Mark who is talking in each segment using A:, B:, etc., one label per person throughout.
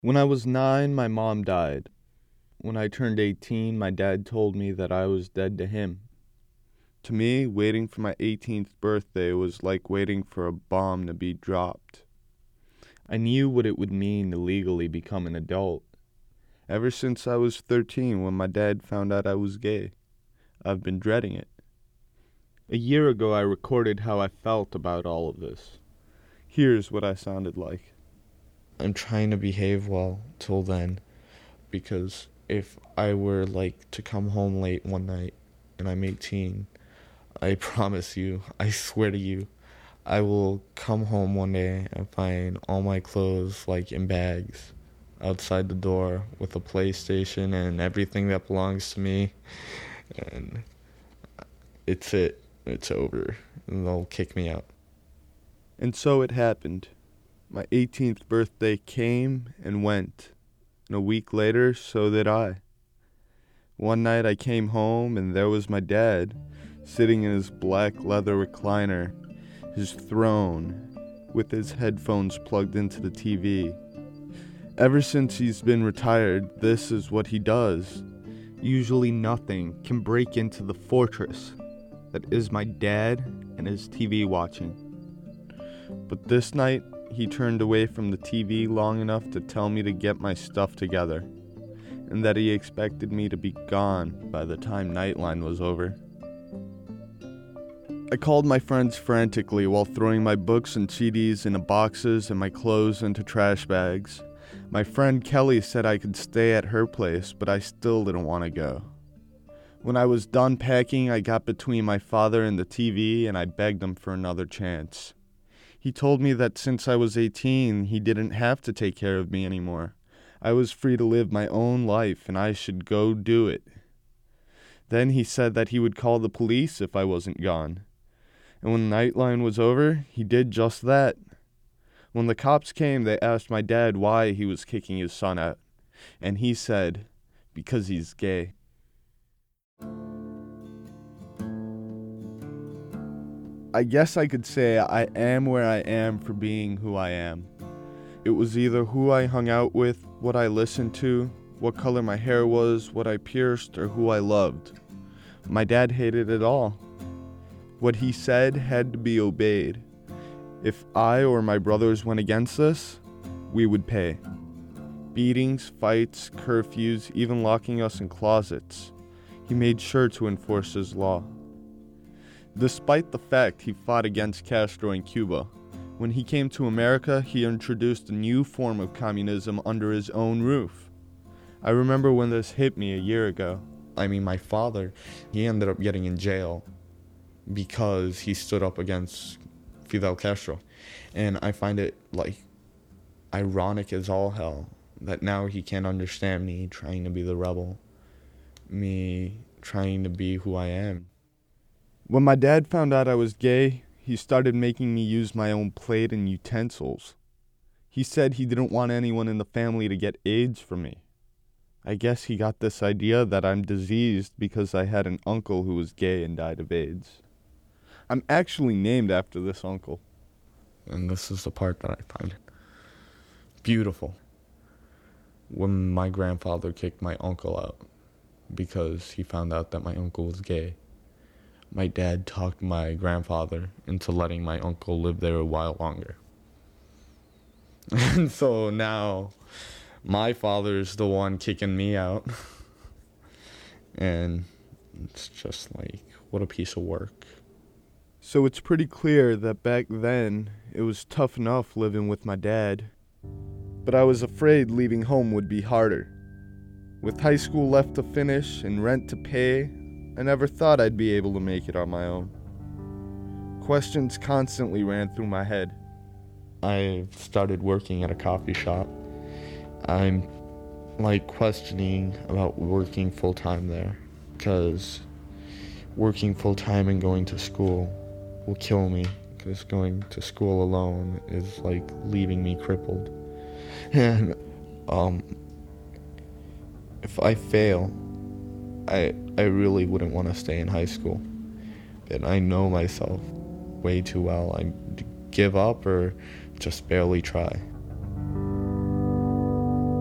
A: When I was 9, my mom died. When I turned 18, my dad told me that I was dead to him. To me, waiting for my 18th birthday was like waiting for a bomb to be dropped. I knew what it would mean to legally become an adult. Ever since I was 13 when my dad found out I was gay, I've been dreading it. A year ago, I recorded how I felt about all of this. Here's what I sounded like.
B: I'm trying to behave well till then, because if I were to come home late one night and I'm 18, I promise you, I swear to you, I will come home one day and find all my clothes in bags outside the door with a PlayStation and everything that belongs to me, and it's over, and they'll kick me out.
A: And so it happened. My 18th birthday came and went, and a week later, so did I. One night I came home, and there was my dad, sitting in his black leather recliner, his throne, with his headphones plugged into the TV. Ever since he's been retired, this is what he does. Usually nothing can break into the fortress that is my dad and his TV watching. But this night, he turned away from the TV long enough to tell me to get my stuff together, and that he expected me to be gone by the time Nightline was over. I called my friends frantically while throwing my books and CDs into boxes and my clothes into trash bags. My friend Kelly said I could stay at her place, but I still didn't want to go. When I was done packing, I got between my father and the TV, and I begged him for another chance. He told me that since I was 18, he didn't have to take care of me anymore. I was free to live my own life, and I should go do it. Then he said that he would call the police if I wasn't gone. And when Nightline was over, he did just that. When the cops came, they asked my dad why he was kicking his son out. And he said, because he's gay. I guess I could say I am where I am for being who I am. It was either who I hung out with, what I listened to, what color my hair was, what I pierced, or who I loved. My dad hated it all. What he said had to be obeyed. If I or my brothers went against this, we would pay. Beatings, fights, curfews, even locking us in closets. He made sure to enforce his law. Despite the fact he fought against Castro in Cuba, when he came to America, he introduced a new form of communism under his own roof. I remember when this hit me a year ago.
B: My father, he ended up getting in jail because he stood up against Fidel Castro. And I find it ironic as all hell that now he can't understand me trying to be the rebel, me trying to be who I am.
A: When my dad found out I was gay, he started making me use my own plate and utensils. He said he didn't want anyone in the family to get AIDS from me. I guess he got this idea that I'm diseased because I had an uncle who was gay and died of AIDS. I'm actually named after this uncle.
B: And this is the part that I find beautiful. When my grandfather kicked my uncle out because he found out that my uncle was gay, my dad talked my grandfather into letting my uncle live there a while longer. And so now my father's the one kicking me out. And it's just what a piece of work.
A: So it's pretty clear that back then it was tough enough living with my dad. But I was afraid leaving home would be harder. With high school left to finish and rent to pay, I never thought I'd be able to make it on my own. Questions constantly ran through my head.
B: I started working at a coffee shop. I'm questioning about working full-time there, because working full-time and going to school will kill me, because going to school alone is leaving me crippled. And if I fail, I really wouldn't want to stay in high school. And I know myself way too well. I give up or just barely try.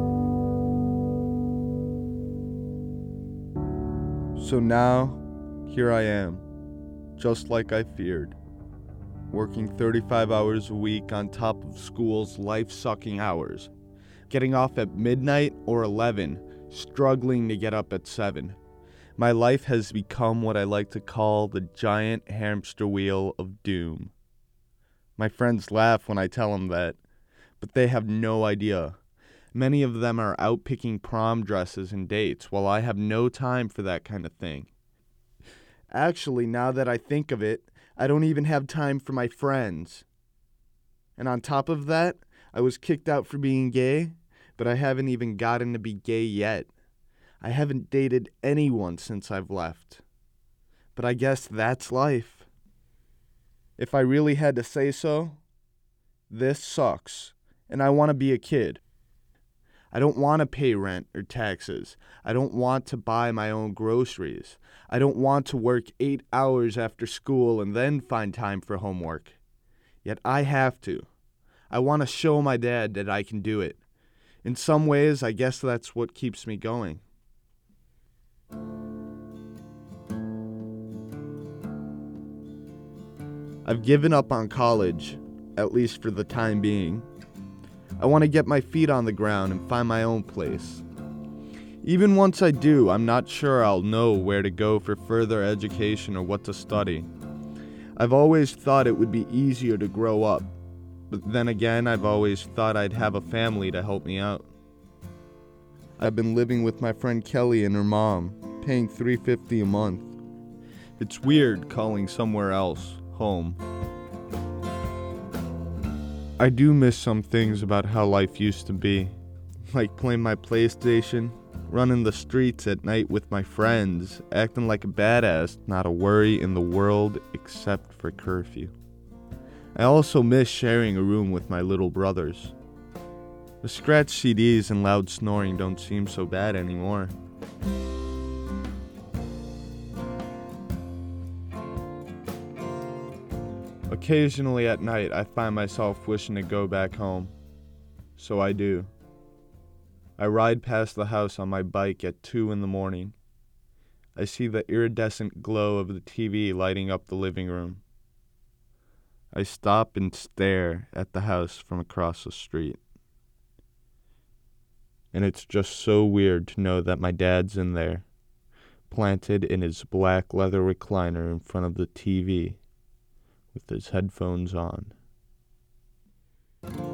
A: So now, here I am, just like I feared, working 35 hours a week on top of school's life-sucking hours, getting off at midnight or 11, struggling to get up at 7. My life has become what I like to call the giant hamster wheel of doom. My friends laugh when I tell them that, but they have no idea. Many of them are out picking prom dresses and dates, while I have no time for that kind of thing. Actually, now that I think of it, I don't even have time for my friends. And on top of that, I was kicked out for being gay, but I haven't even gotten to be gay yet. I haven't dated anyone since I've left. But I guess that's life. If I really had to say so, this sucks, and I want to be a kid. I don't want to pay rent or taxes. I don't want to buy my own groceries. I don't want to work 8 hours after school and then find time for homework. Yet I have to. I want to show my dad that I can do it. In some ways, I guess that's what keeps me going. I've given up on college, at least for the time being. I want to get my feet on the ground and find my own place. Even once I do, I'm not sure I'll know where to go for further education or what to study. I've always thought it would be easier to grow up, but then again, I've always thought I'd have a family to help me out. I've been living with my friend Kelly and her mom, paying $350 a month. It's weird calling somewhere else home. I do miss some things about how life used to be, like playing my PlayStation, running the streets at night with my friends, acting like a badass, not a worry in the world except for curfew. I also miss sharing a room with my little brothers. The scratched CDs and loud snoring don't seem so bad anymore. Occasionally at night, I find myself wishing to go back home. So I do. I ride past the house on my bike at 2 in the morning. I see the iridescent glow of the TV lighting up the living room. I stop and stare at the house from across the street. And it's just so weird to know that my dad's in there, planted in his black leather recliner in front of the TV, with his headphones on.